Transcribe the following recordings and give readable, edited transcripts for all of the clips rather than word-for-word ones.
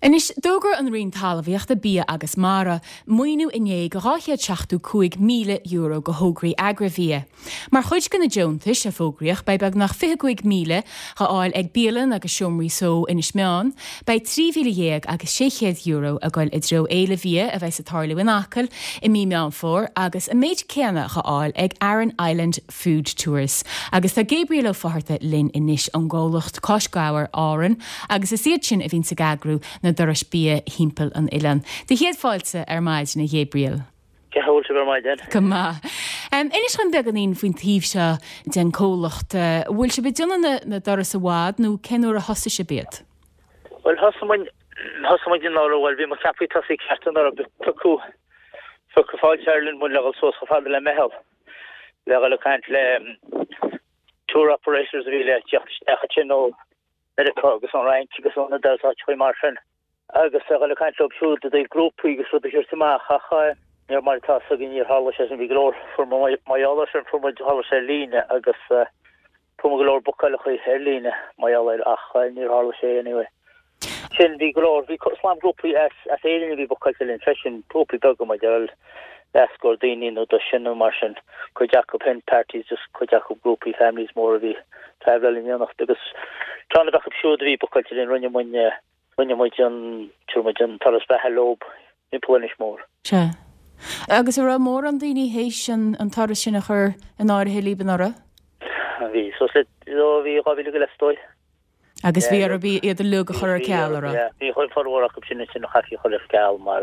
Inis dógur an rion talmhaíocht a bí agus mara, muoinú iné go 275 míle euro go hógraí agrahí. Mar chuid gona Joontas a fógraíoch bei beag nach 25 míle ga áil ag bíalan agus siomraí só inis meán, bei 3,000 agus 600 euro a gáil i dro éile bhí a bheits a tarlaú in acail i mí meán fór agus a méid céanna ga áil ag Aran Island Food Tours. Agus tá Gabriel ó faharta linn inis an ggólacht cosgáir áran agus is siad sin a bhín sa gagrú na doras bí hímpel an Ilan. De héad fáilte maid na Gabriel. Ge hóilte ar maid den. Cumá. Inis chun beag an íon faoin tíomh se den cólacht. Bhfuil se bit duna na doras a bhád nó cenúair a hosa se bead? Well, hosamuin din ára bhfuil bhí mar capí tasí ceartan ar a tucú fáilte Ireland mun legal sós fáda le mehel. Legal a caint le tour operators a bhí le teach sin ó Medica agus an Ryan agus an na dalsa chuoi mar sin. Agus le caint le siúd a grúpaí agus rud a hirirtamach a near mar tá a gin hála sé an bhí glór for maiála sin for hála sé líne agus glór bocaile chuí ar líne maiála ach níor hála sé anyway. Sin bhí glór bhí slám grúpaí as éidirna bhí bocaile in fesin grúpaí bega mai deil lescór daoine nó do sin mar sin chuid Jacob hen parties just chuid Jacob grúpaí families mór a bhí travel in Ionacht agus trána bheach siúd bhí bocaile in rinne muid an talas bethe lob in polinis mór. Se. Agus ar mór an daoine hééis sin an tar sin a chur an áirithe líban ara? Bhí, so bhí rábhí go le stoi. Agus bhí ar a bhí iad a lu a chur ar ceall ara? Bhí chuil forhharach go sin sin chaí chuil ar ceall mar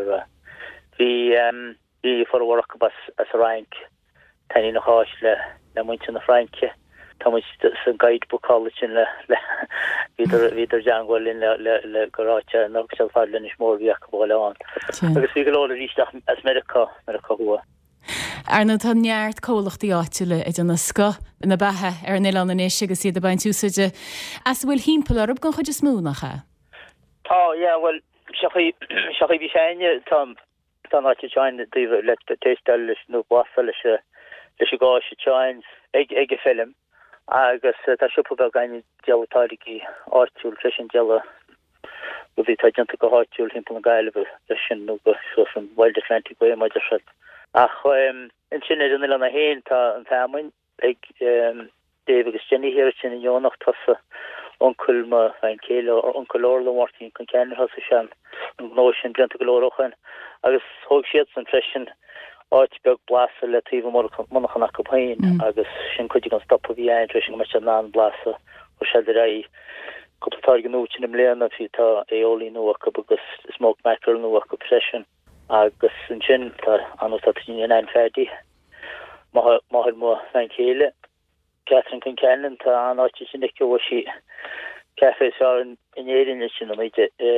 bhí forhharach go as a rank taí na háis le muinte na Franke. Tá san guidebook sin le víidir Janghil in le goráte nó se fadlin is mór bhíach go leán. Agus bhí go lála ríisteach as Medica hua. Arna tá neart cólachtaí áitiúile i donna sco na bathe ar an Ilan inis agus iad a bain túsaide. As bhfuil hímpel arb gan chuid is múnacha? Tá, well, seachí bhí séine tá áte tein díomh le téistel leis nó basa leis a gáise teins ag a film. Agus tá siúpa be gaine dealatáigi áitiúil freisin deala go bhí taidianta go áitiúil himpa na gaiileh leis sin nó go an Wild Atlantic go maidir se. Ach in sin an Ilan na héin tá an támain ag Dave agus Jenny hir sin in Ionacht tasa oncul ma ein céile oncul Orla Martin chun ceanna hosa sean nó sin blianta go lórochan agus thug siad san freisin áitbeag blasa le tíomh monachan go pain agus sin chuide an stop a bhí ein sin me ná blasa ó se ra gotar ganútin im léana fi tá éolí nuach agus smoke mackerel nuach go pression agus an sin an ein ferdi má mo ein chéile Catherine can kennen tá an áiti sin go si cafe in éidirne sin am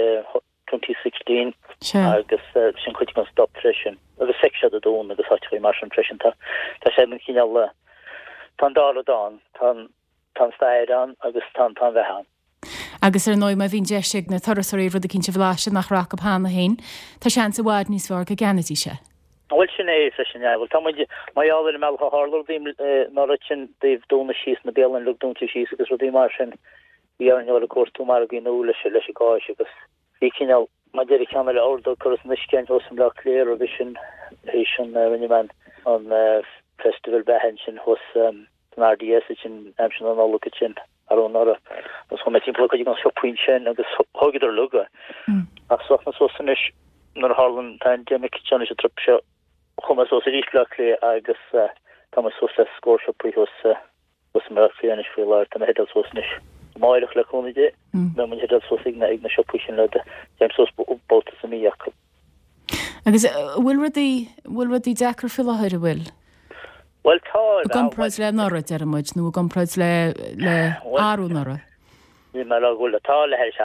2016 agus sin chuid gan stop freisin agus se a dún agus áitií mar an freisin tá sé an cíine tan dá dá tan staid an agus tan bhehan. Agus ar nói ma bhín deisiigh na thorasí rud a cinnte bhláise nach ra go hána hain, tá sean sa bhád níos bhar go ganatí se. Bhfuil sin é freisin bhfuil tá maiáil in meall hálar dím ná sin daobh dúna síos na bélan lu dúnta síos agus rudí mar sin bhí an le cuatú mar a gin úla se leis gáis agus bhí cinál ma dé cheanna le áda chus niscin hosam le léir a bhí sin é sin rinne man an festival behan sin hos an RDS sin am sin an ála sin arón ára gus chu tí blo an sopuin sin agus thugidir luga ach soch na sosanis nar Harlan tá démic se trip se chum so rí le agus tá so scór puí hos merfianis fi lá an hedal sosnis. Máireach le chunide me mun hedal so signa ag na sepuisisin le James sos bóta sa míach. Agus bhfuil rudí dechar fi láthir a bhfuil? Well tá gompraid le nora demuid nó gompraid le áú nora. Ní me le bhfuil atá le heir se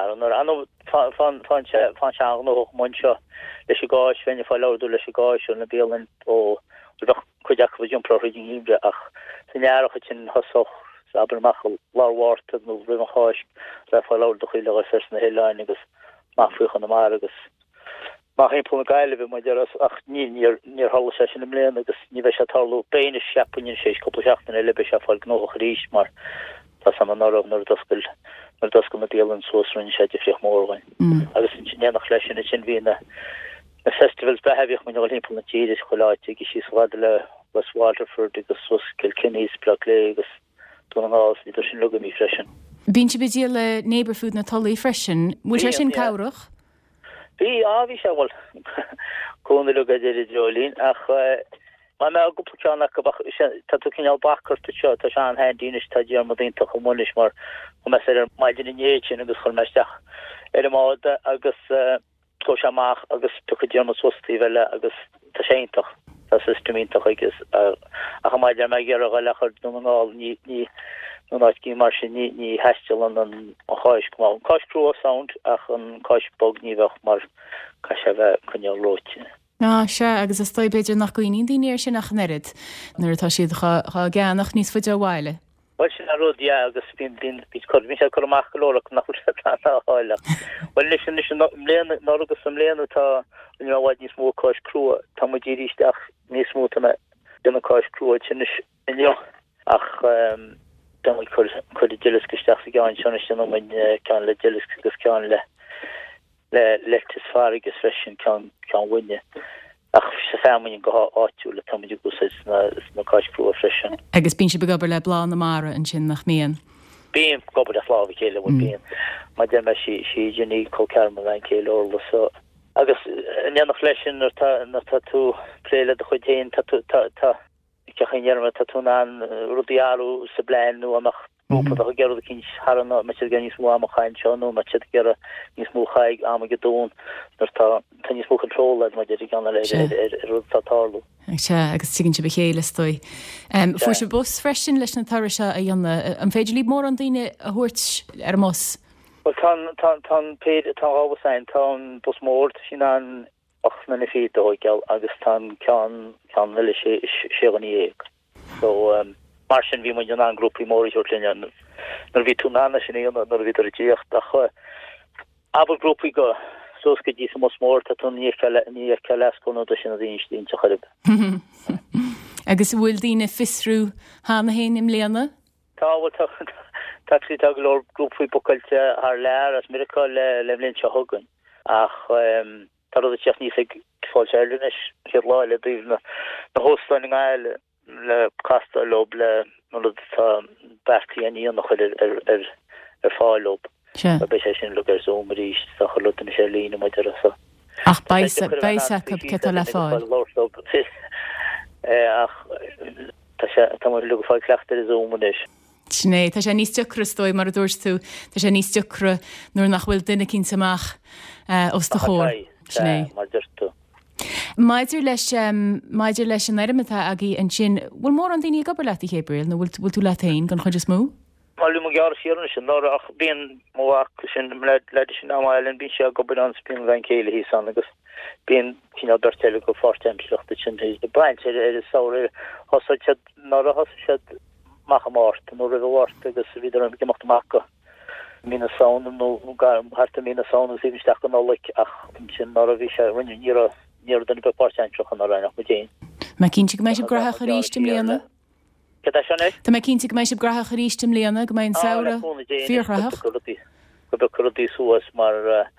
an fan se nó mun seo leis gáis féinine fá leú leis gáis na bélan ó chuideach bh jumpraín híbre ach sanhearach sin hosoch abermach láhharta nó brimachtáis le fá leir do chuile a fes na héilein agus máfuchan na mar agus má hépó na gaile bh mai deras ach níor hall se sin am léan agus ní bheith se talú béine seapuinn sé coppla seachtain le be se fáil gnóch ríist mar tá sam an nar doscail mar das go déelen sosrin sé frich mórgain. agus sin nach leichen sin wie na festivals behevich min Olympic na Jeris choláite gi sí swadle was Waterford agus sos Kilkenny's Blackley agus Donal idir sin lugam í freschen. Bín si bedí le neighborhood na tollaí freisin, mu sé sin cabhrach? Bí hí se bhil chuna lu idir Jolín ach má me gopla tá cinál bachar seo tá se an hendínis tá dé mar dínta go munis mar me sé maidin inéin agus chuil meisteach máda agus go seach agus tu déarmas wostí bheile agus tá séintach tá systemítach agus a maidir me ggéar a lechar nóáil ní cí mar sin ní heistil an cháis má cáisrú sound ach an cáisbog níbheh mar cai se bheith chuneal róte. Ná se agus is stoi beidir nach gooín daoine sin nach nerid nuair atá siad cha gceannach níos fuide bhhaile. Well sin a rud agus bín mí se chuach golóach nach háile. Well lei sin léana ná agus sam léana tá bhhaid níos mó cáis crúa tá mu ddíisteach níos mó duna cáis crúa sin inio ach chu dilisgusteach sa gáin sena sin main cean le dilisgus cean le letas fárigus freisin cean winne. Ach sa fémin go áitiú le tamid go na cáisprú freisin. Agus bín si begabar le blá na mara an sin nach mian. Bíon gobar a flá chéile bhil bíon. Má de me si Jenny Colcarma lein céile orla so. Agus neannach leisin na tá tú pléile a chuidéin tá cechéarma tá tú an rudiaú sa blein amach Rúpa a gerad a cinn harna me gan níos mú amachchain seanú me ger níos mú chaig am gedún tá níos mú control me gan le rutátáú. Se agus siginn se be chéile stoi. Fu se bus freisin leis na tar se a dionne an féidir lí mór an daine a thuirt ar mos. Well tá pe tá áhasin tá bus mórt sin an 8 na fé gel agus tá cean le sé an éag. So mar sin bhí man an grúpi mórí lin nar bhí túnána sin éana nar bhí díocht a aber grúpi go sos go dí mos mór a tún ní celascóna sin a dtíon te chuirib. Agus bhfuil dína fisrú hána héin im léana? Táhfuil taxi tá go grúpi bocailte ar leir as miraá le linn se thugann ach tar a teach níos fáil seirlinis chéad láile dríomh na hóstáin eile le casta lob le berti an íon nach fálob be sé sin lu zomarí sa chotin sé lína me sa. Ach beise ke le fáil ach tá lu fáil cleachtar zomanis. Sné tá sé níos tucra stoi mar a dúirú tá sé níos tucra nuair nach bhfuil duine cinn samach os do chóir sné mar dúirtu. Maidir leis an éirimetá agé an sin bhfuil mór an daoine gobar leat chébril nó bhfuil tú letain gan chuidir smú? Mal mo gar síne sin ná ach bíon móach sin leidir sin amáilin bí se gobar an spin lein céile hí san agus bíon cin bertile go fátemsleachta sin de baint is saoir hosa ná a hosa se macha márt nó a bhhart agus viidir an gemacht maca mína saon nó harta mína saon sísteach go nálik ach sin ná a bhí se rinne níor den bepáintchan a reinach go déin. Me cinnte go mééis se gratha a rístim léana? Tá me cinnte go mééis se gratha a rístim léana go main saora fíorchaach? Go be chudí suas mar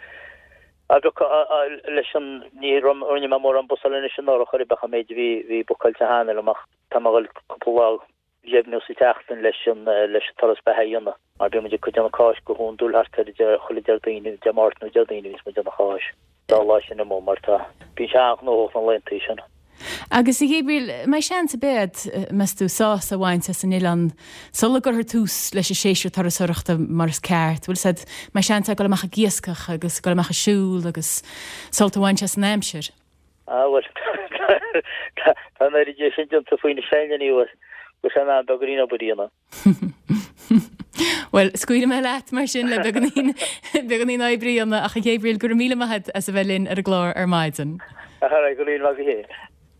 leis an ní orne me mór an bosalin sin á choir becha méid hí bocailte hána amach táhil coppóáil jebnu si teachtan leis taras behéionna mar be meidir chuidir anáis go hún dúlhartar choidirdaine de martnú dedaine vís me de nacháis. Dá lá sin mó martá bí seach nó an lenta sin. Agus i gébril mé sean a bed mes tú sás a bhainte san Ilan sola gur túús leis séisiú tar soireachta mar ceart, bhfuil said mé sean go mecha giascach agus go mecha siúil agus solta bhainte san Hampshire. Well tá dé sin a faoine féinníhar go se an dogurína budína. Well, scuide me leat mar sin le beganí ébrianna a gébril gur míle maithe as a bhelinn ar a glár ar maidin. A go líon le hé.